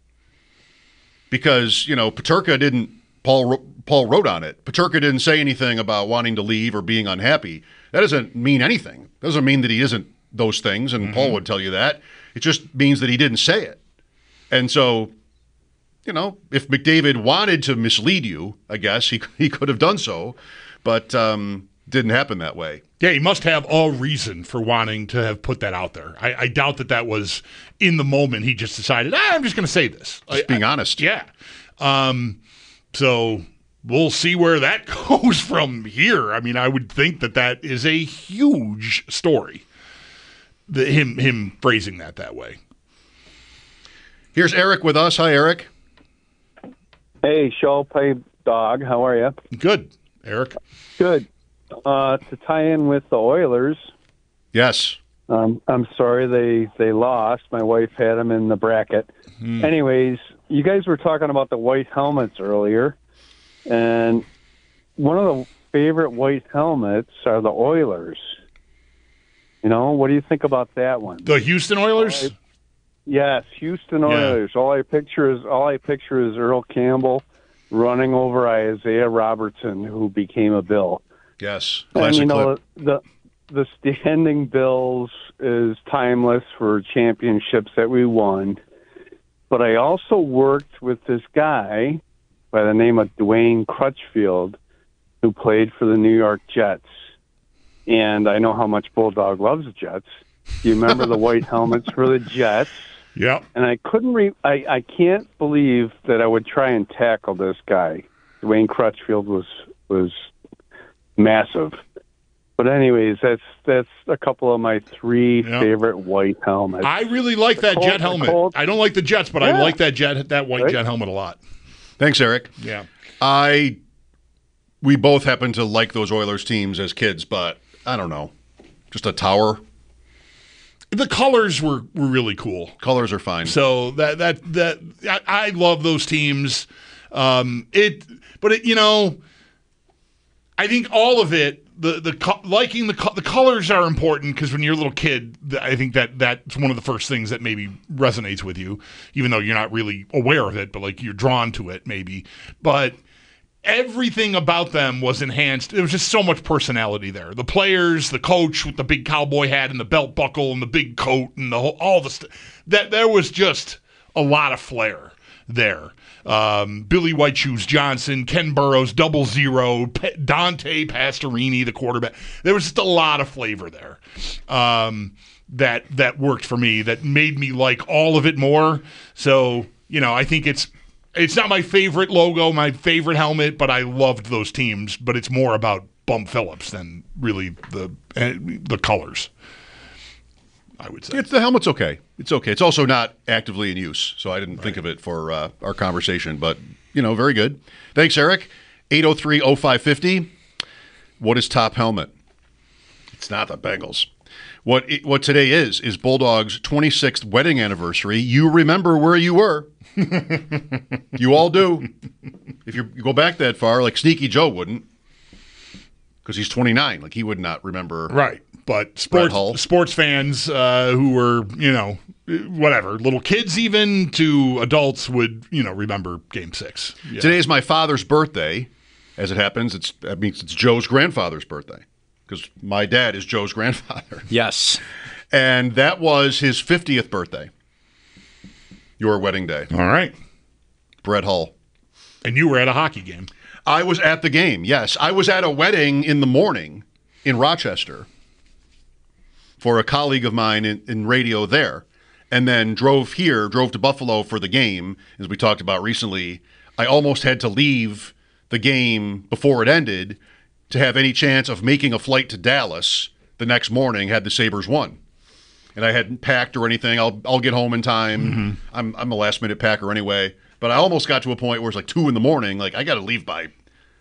because, you know, Peterka didn't. Paul Paul wrote on it. Peterka didn't say anything about wanting to leave or being unhappy. That doesn't mean anything. It doesn't mean that he isn't those things, and mm-hmm. Paul would tell you that. It just means that he didn't say it. And so, you know, if McDavid wanted to mislead you, I guess he he could have done so, but um, didn't happen that way. Yeah, he must have a reason for wanting to have put that out there. I, I doubt that that was in the moment. He just decided, ah, I'm just going to say this. Just I, being I, honest. Yeah. Um, so we'll see where that goes from here. I mean, I would think that that is a huge story, the, him him phrasing that that way. Here's Eric with us. Hi, Eric. Hey, Schopp. Hey, Dog. How are you? Good, Eric. Good. Uh, to tie in with the Oilers. Yes. Um, I'm sorry they, they lost. My wife had them in the bracket. Hmm. Anyways, you guys were talking about the white helmets earlier, and one of the favorite white helmets are the Oilers. You know, what do you think about that one? The Houston Oilers? I, yes, Houston Oilers. Yeah. All I picture is all I picture is Earl Campbell running over Isaiah Robertson, who became a Bill. Yes, classic and, you know, clip. The the standing Bills is timeless for championships that we won. But I also worked with this guy by the name of Dwayne Crutchfield, who played for the New York Jets. And I know how much Bulldog loves the Jets. Do you remember the white helmets for the Jets? Yep. And I couldn't re- I, I can't believe that I would try and tackle this guy. Dwayne Crutchfield was was massive. But anyways, that's that's a couple of my three Yep. favorite white helmets. I really like The that Colt- jet the helmet. Colt- I don't like the Jets, but I Yeah. like that jet that white Right. jet helmet a lot. Thanks, Eric. Yeah. I we both happen to like those Oilers teams as kids, but I don't know. Just a tower. The colors were, were really cool. Colors are fine. So that that that I, I love those teams. Um, it, but it, you know, I think all of it. The the co- liking the co- the colors are important because when you're a little kid, th- I think that that's one of the first things that maybe resonates with you, even though you're not really aware of it, but like you're drawn to it maybe. But everything about them was enhanced. There was just so much personality there. The players, the coach with the big cowboy hat and the belt buckle and the big coat and the whole, all the st- that there was just a lot of flair there. Um, Billy White Shoes Johnson, Ken Burrows, Double Zero, P- Dante Pastorini, the quarterback. There was just a lot of flavor there um, that that worked for me. That made me like all of it more. So you know, I think it's. It's not my favorite logo, my favorite helmet, but I loved those teams. But it's more about Bum Phillips than really the uh, the colors, I would say. It's the helmet's okay. It's okay. It's also not actively in use, so I didn't right. think of it for uh, our conversation. But, you know, very good. Thanks, Eric. eight oh three oh five five oh. What is top helmet? It's not the Bengals. What it, what today is, is Bulldog's twenty-sixth wedding anniversary. You remember where you were. You all do. If you go back that far, like Sneaky Joe wouldn't, because he's twenty-nine. Like he would not remember. Right. But sports sports fans uh, who were, you know, whatever, little kids even to adults would, you know, remember Game Six. Yeah. Today is my father's birthday. As it happens, it's that means it's Joe's grandfather's birthday because my dad is Joe's grandfather. Yes. And that was his fiftieth birthday. Your wedding day. All right. Brett Hull. And you were at a hockey game. I was at the game, yes. I was at a wedding in the morning in Rochester for a colleague of mine in, in radio there, and then drove here, drove to Buffalo for the game, as we talked about recently. I almost had to leave the game before it ended to have any chance of making a flight to Dallas the next morning had the Sabres won. And I hadn't packed or anything. I'll I'll get home in time. Mm-hmm. I'm I'm a last minute packer anyway. But I almost got to a point where it's like two in the morning. Like I got to leave by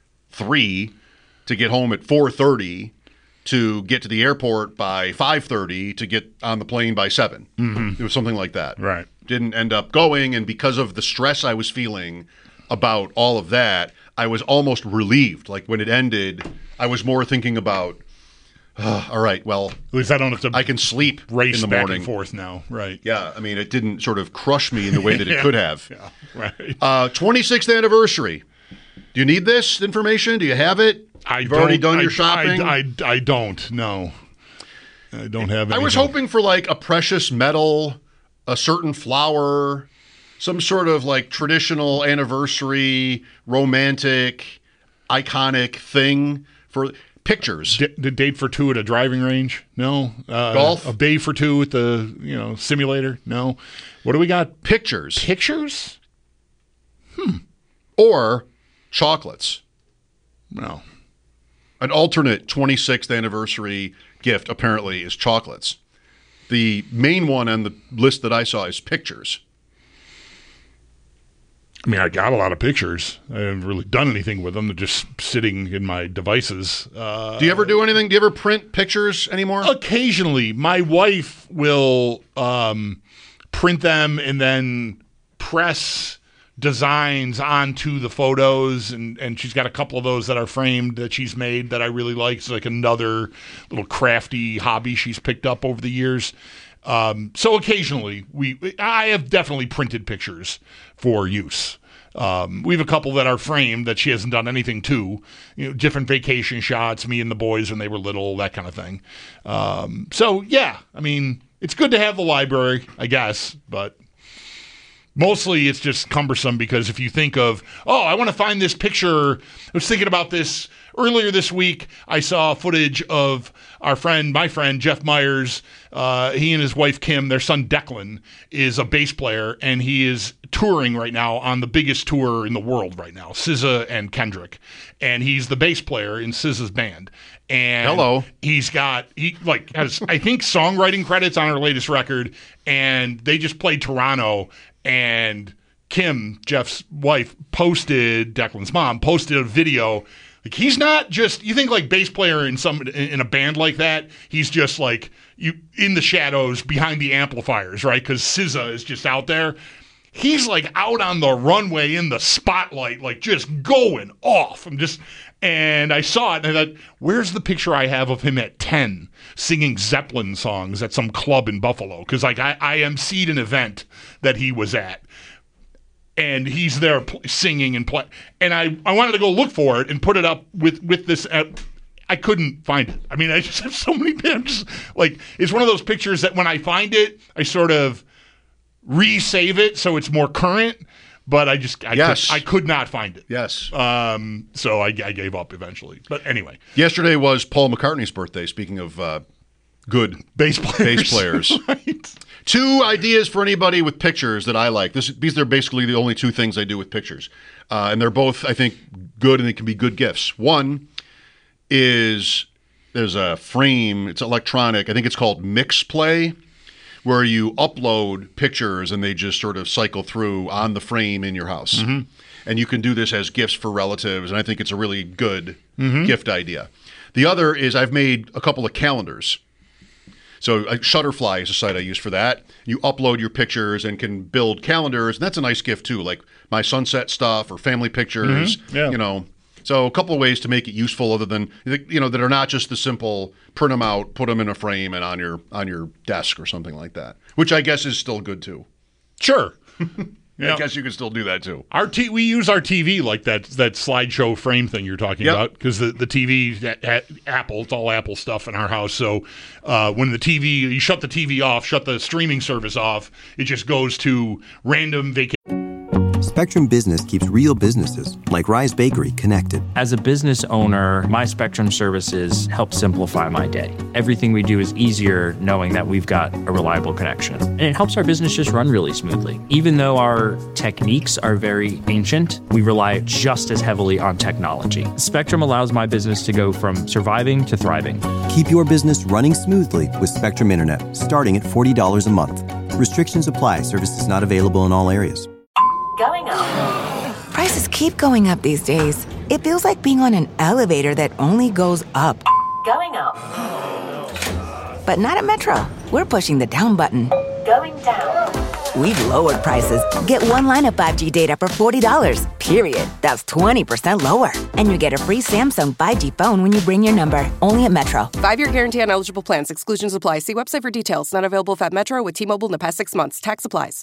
three to get home at four thirty to get to the airport by five thirty to get on the plane by seven. Mm-hmm. It was something like that. Right. Didn't end up going, and because of the stress I was feeling about all of that, I was almost relieved. Like when it ended, I was more thinking about. Uh, all right, well, at least I don't have to. I can sleep race in the back morning. and forth now, right? Yeah, I mean, it didn't sort of crush me in the way that it yeah, could have. Yeah, right. Uh, twenty-sixth anniversary. Do you need this information? Do you have it? I You've already done I, your shopping. I, I, I don't. No, I don't have. I was anything. hoping for like a precious metal, a certain flower, some sort of like traditional anniversary, romantic, iconic thing for. Pictures. D- the date for two at a driving range? No. Uh, Golf? A day for two at the you know simulator? No. What do we got? Pictures. Pictures? Hmm. Or chocolates. No. An alternate twenty-sixth anniversary gift apparently is chocolates. The main one on the list that I saw is pictures. I mean, I got a lot of pictures. I haven't really done anything with them. They're just sitting in my devices. Uh, do you ever do anything? Do you ever print pictures anymore? Occasionally. My wife will um, print them and then press designs onto the photos, and, and she's got a couple of those that are framed that she's made that I really like. It's like another little crafty hobby she's picked up over the years. Um, so occasionally, we I have definitely printed pictures for use. Um, we have a couple that are framed that she hasn't done anything to, you know, different vacation shots, me and the boys when they were little, that kind of thing. Um, so, yeah, I mean, it's good to have the library, I guess, but mostly it's just cumbersome because if you think of, oh, I want to find this picture. I was thinking about this earlier this week. I saw footage of our friend, my friend, Jeff Myers. Uh, he and his wife, Kim, their son, Declan, is a bass player, and he is touring right now on the biggest tour in the world right now, S Z A and Kendrick. And he's the bass player in S Z A's band. And Hello. He's got, he like has, I think, songwriting credits on her latest record, and they just played Toronto, and Kim, Jeff's wife, posted, Declan's mom, posted a video. Like, he's not just, you think like bass player in some in a band like that, he's just like you in the shadows behind the amplifiers, right? Because S Z A is just out there. He's like out on the runway in the spotlight, like just going off. I'm just, and I saw it and I thought, where's the picture I have of him at ten singing Zeppelin songs at some club in Buffalo? Because like I, I emceed an event that he was at. And he's there pl- singing and play, and I, I wanted to go look for it and put it up with with this. Uh, I couldn't find it. I mean, I just have so many pictures. Like, it's one of those pictures that when I find it, I sort of resave it so it's more current. But I just I, yes. could, I could not find it. Yes. Um. So I, I gave up eventually. But anyway, yesterday was Paul McCartney's birthday. Speaking of uh, good bass players, bass players. Right. Two ideas for anybody with pictures that I like. This, these are basically the only two things I do with pictures. Uh, and they're both, I think, good, and they can be good gifts. One is there's a frame. It's electronic. I think it's called MixPlay, where you upload pictures and they just sort of cycle through on the frame in your house. Mm-hmm. And you can do this as gifts for relatives, and I think it's a really good mm-hmm. gift idea. The other is I've made a couple of calendars. So uh, Shutterfly is a site I use for that. You upload your pictures and can build calendars, and that's a nice gift too, like my sunset stuff or family pictures, mm-hmm. yeah. you know. So a couple of ways to make it useful other than, you know, that are not just the simple print them out, put them in a frame and on your on your desk or something like that, which I guess is still good too. Sure. Yeah. I guess you can still do that too. Our t- we use our T V like that that slideshow frame thing you're talking yep. about, because the, the T V, at, at Apple, it's all Apple stuff in our house. So uh, when the T V, you shut the T V off, shut the streaming service off, it just goes to random vacation. Spectrum Business keeps real businesses, like Rise Bakery, connected. As a business owner, my Spectrum services help simplify my day. Everything we do is easier knowing that we've got a reliable connection. And it helps our business just run really smoothly. Even though our techniques are very ancient, we rely just as heavily on technology. Spectrum allows my business to go from surviving to thriving. Keep your business running smoothly with Spectrum Internet, starting at forty dollars a month. Restrictions apply. Services not available in all areas. Going up. Prices keep going up these days. It feels like being on an elevator that only goes up. Going up. But not at Metro. We're pushing the down button. Going down. We've lowered prices. Get one line of five G data for forty dollars, period. That's twenty percent lower. And you get a free Samsung five G phone when you bring your number. Only at Metro. Five-year guarantee on eligible plans. Exclusions apply. See website for details. Not available if at Metro with T-Mobile in the past six months. Tax applies.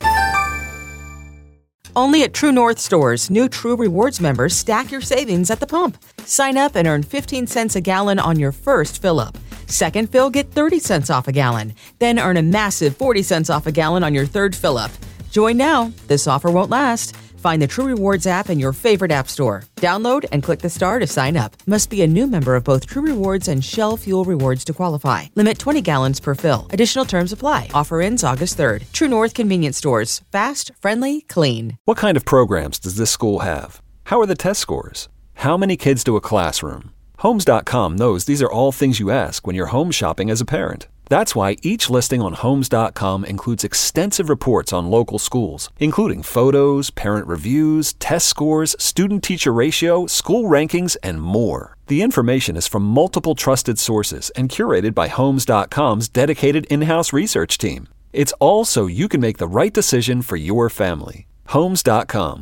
Only at True North stores, new True Rewards members stack your savings at the pump. Sign up and earn fifteen cents a gallon on your first fill-up. Second fill, get thirty cents off a gallon. Then earn a massive forty cents off a gallon on your third fill-up. Join now. This offer won't last. Find the True Rewards app in your favorite app store. Download and click the star to sign up. Must be a new member of both True Rewards and Shell Fuel Rewards to qualify. Limit twenty gallons per fill. Additional terms apply. Offer ends August third. True North Convenience Stores. Fast, friendly, clean. What kind of programs does this school have? How are the test scores? How many kids do a classroom? Homes dot com knows these are all things you ask when you're home shopping as a parent. That's why each listing on Homes dot com includes extensive reports on local schools, including photos, parent reviews, test scores, student-teacher ratio, school rankings, and more. The information is from multiple trusted sources and curated by Homes dot com's dedicated in-house research team. It's all so you can make the right decision for your family. Homes dot com.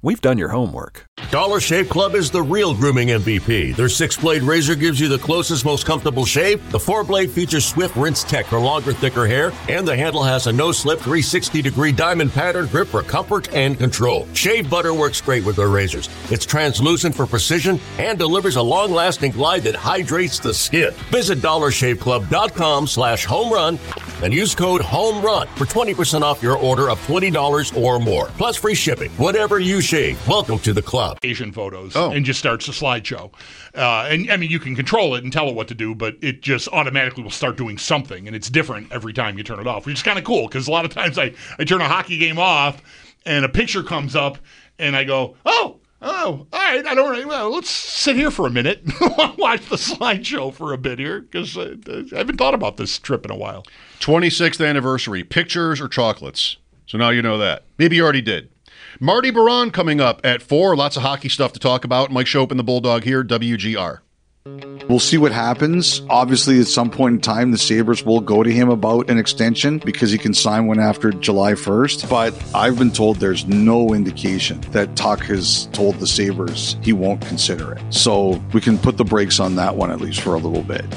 we've done your homework. Dollar Shave Club is the real grooming M V P. Their six-blade razor gives you the closest, most comfortable shave. The four-blade features Swift Rinse Tech for longer, thicker hair. And the handle has a no-slip three sixty degree diamond pattern grip for comfort and control. Shave butter works great with their razors. It's translucent for precision and delivers a long-lasting glide that hydrates the skin. Visit dollar shave club dot com slash home run and use code HOMERUN for twenty percent off your order of twenty dollars or more. Plus free shipping. Whatever you shave, welcome to the club. Asian photos Oh. and just starts a slideshow. Uh, and I mean, you can control it and tell it what to do, but it just automatically will start doing something, and it's different every time you turn it off, which is kind of cool because a lot of times I, I turn a hockey game off and a picture comes up and I go, oh, oh, all right, I don't really, well, let's sit here for a minute, watch the slideshow for a bit here because uh, I haven't thought about this trip in a while. twenty-sixth anniversary, pictures or chocolates? So now you know that. Maybe you already did. Marty Baron coming up at four. Lots of hockey stuff to talk about. Mike Shope and the Bulldog here, W G R. We'll see what happens. Obviously, at some point in time, the Sabres will go to him about an extension because he can sign one after July first. But I've been told there's no indication that Tuck has told the Sabres he won't consider it. So we can put the brakes on that one at least for a little bit.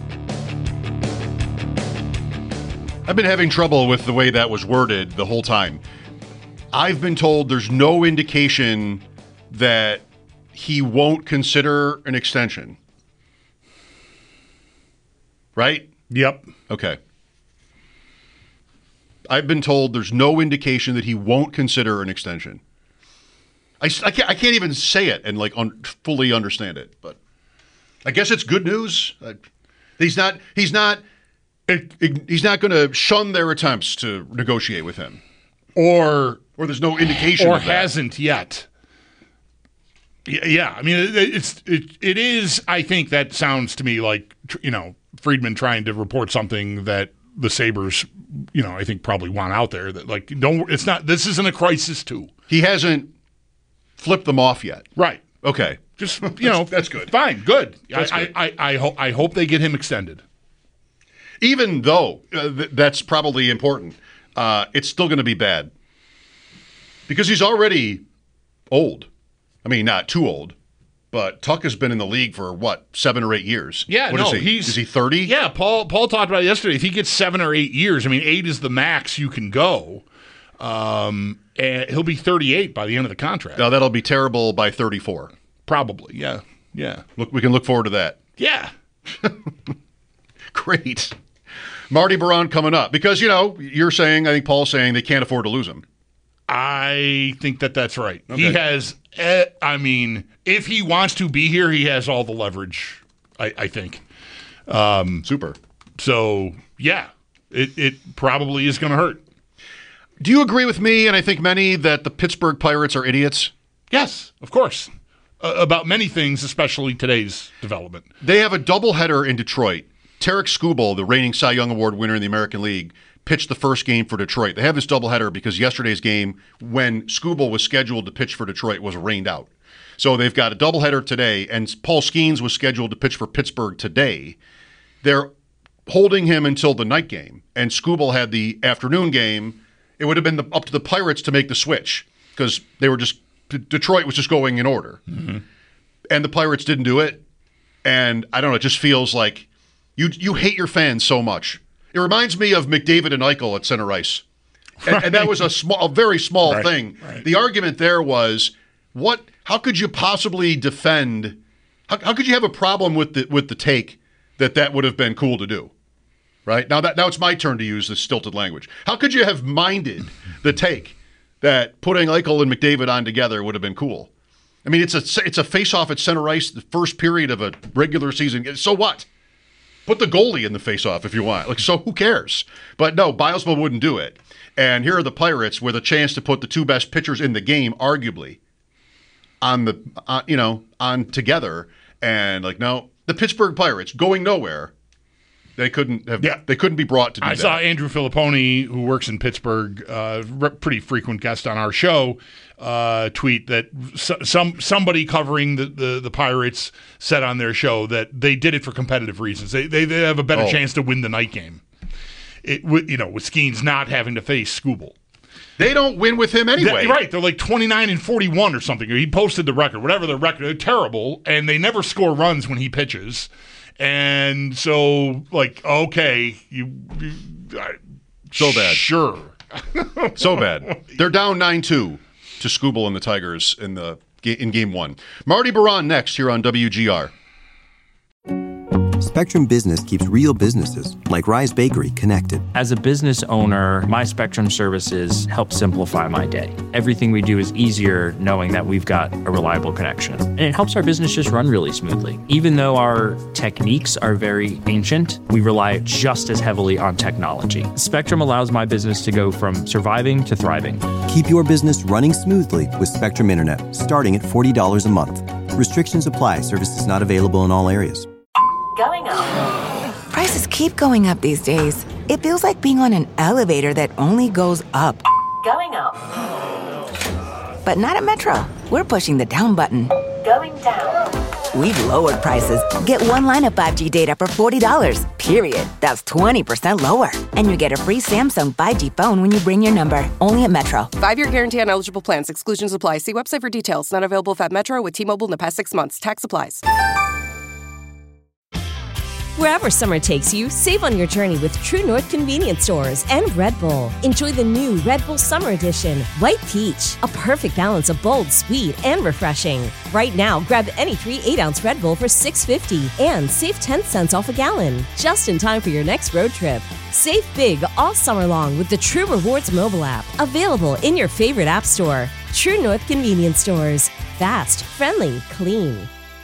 I've been having trouble with the way that was worded the whole time. I've been told there's no indication that he won't consider an extension. Right? Yep. Okay. I've been told there's no indication that he won't consider an extension. I, I, can't, I can't even say it and like un, fully understand it, but I guess it's good news. Uh, he's not. He's not. It, it, he's not going to shun their attempts to negotiate with him, or or there's no indication, or of that. hasn't yet. Yeah, yeah. I mean, it, it's it, it is. I think that sounds to me like, you know, Friedman trying to report something that the Sabres, you know, I think probably want out there. That like, don't. It's not. This isn't a crisis too. He hasn't flipped them off yet. Right. Okay. Just you know, that's good. Fine. Good. That's I, good. I, I, I hope I hope they get him extended. Even though uh, th- that's probably important, uh, it's still going to be bad because he's already old. I mean, not too old, but Tuck has been in the league for what, seven or eight years. Yeah, what no, is he? he's is he thirty? Yeah, Paul. Paul talked about it yesterday. If he gets seven or eight years, I mean, eight is the max you can go. Um, and he'll be thirty-eight by the end of the contract. Now that'll be terrible by thirty-four. Probably. Yeah. Yeah. Look, we can look forward to that. Yeah. Great. Marty Baron coming up because, you know, you're saying, I think Paul's saying they can't afford to lose him. I think that that's right. Okay. He has, uh, I mean, if he wants to be here, he has all the leverage, I, I think. Um, Super. So, yeah, it, it probably is going to hurt. Do you agree with me, and I think many, that the Pittsburgh Pirates are idiots? Yes, of course. Uh, about many things, especially today's development. They have a doubleheader in Detroit. Tarek Skubal, the reigning Cy Young Award winner in the American League, pitched the first game for Detroit. They have this doubleheader because yesterday's game, when Skubal was scheduled to pitch for Detroit, was rained out. So they've got a doubleheader today, and Paul Skeens was scheduled to pitch for Pittsburgh today. They're holding him until the night game, and Skubal had the afternoon game. It would have been the, up to the Pirates to make the switch because they were just Detroit was just going in order, mm-hmm. and the Pirates didn't do it. And I don't know, it just feels like you you hate your fans so much. It reminds me of McDavid and Eichel at center ice, and, right. and that was a small, a very small right. thing. Right. The argument there was, what? How could you possibly defend? How, how could you have a problem with the with the take that that would have been cool to do? Right now, that now it's my turn to use this stilted language. How could you have minded the take that putting Eichel and McDavid on together would have been cool? I mean, it's a it's a face-off at center ice, the first period of a regular season. So what? Put the goalie in the face-off if you want. Like, so who cares? But no, Bilesma wouldn't do it. And here are the Pirates with a chance to put the two best pitchers in the game, arguably, on the uh, you know on together. And like, no, the Pittsburgh Pirates going nowhere. They couldn't have. Yeah. They couldn't be brought to do I that. saw Andrew Filipponi, who works in Pittsburgh, uh, re- pretty frequent guest on our show, uh, tweet that so, some somebody covering the, the, the Pirates said on their show that they did it for competitive reasons. They they, they have a better Oh. chance to win the night game. It you know with Skeens not having to face Skubal. They don't win with him anyway. They, right. They're like twenty-nine and forty-one or something. He posted the record, whatever the record. They're terrible, and they never score runs when he pitches. And so, like, okay, you... you I, so bad. Sure. So bad. They're down nine two to Skubal and the Tigers in the in game one. Marty Baron next here on W G R. Spectrum Business keeps real businesses, like Rise Bakery, connected. As a business owner, my Spectrum services help simplify my day. Everything we do is easier knowing that we've got a reliable connection. And it helps our business just run really smoothly. Even though our techniques are very ancient, we rely just as heavily on technology. Spectrum allows my business to go from surviving to thriving. Keep your business running smoothly with Spectrum Internet, starting at forty dollars a month. Restrictions apply. Services not available in all areas. Going up. Prices keep going up these days. It feels like being on an elevator that only goes up. Going up. But not at Metro. We're pushing the down button. Going down. We've lowered prices. Get one line of five G data for forty dollars, period. That's twenty percent lower. And you get a free Samsung five G phone when you bring your number. Only at Metro. Five-year guarantee on eligible plans. Exclusions apply. See website for details. Not available if at Metro with T-Mobile in the past six months. Tax applies. Wherever summer takes you, save on your journey with True North Convenience Stores and Red Bull. Enjoy the new Red Bull Summer Edition, White Peach, a perfect balance of bold, sweet, and refreshing. Right now, grab any three eight-ounce Red Bull for six fifty and save ten cents off a gallon, just in time for your next road trip. Save big all summer long with the True Rewards mobile app, available in your favorite app store. True North Convenience Stores. Fast, friendly, clean.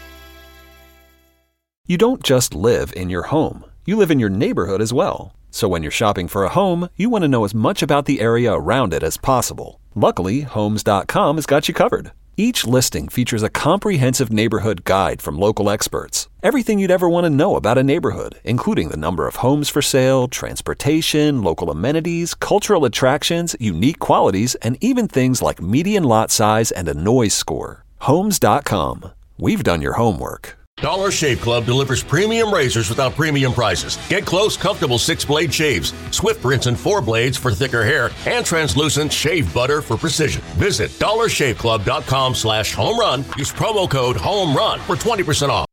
You don't just live in your home. You live in your neighborhood as well. So when you're shopping for a home, you want to know as much about the area around it as possible. Luckily, Homes dot com has got you covered. Each listing features a comprehensive neighborhood guide from local experts. Everything you'd ever want to know about a neighborhood, including the number of homes for sale, transportation, local amenities, cultural attractions, unique qualities, and even things like median lot size and a noise score. Homes dot com. We've done your homework. Dollar Shave Club delivers premium razors without premium prices. Get close, comfortable six-blade shaves, Swift rinse and four blades for thicker hair, and translucent shave butter for precision. Visit dollar shave club dot com slash home run. Use promo code HOME RUN for twenty percent off.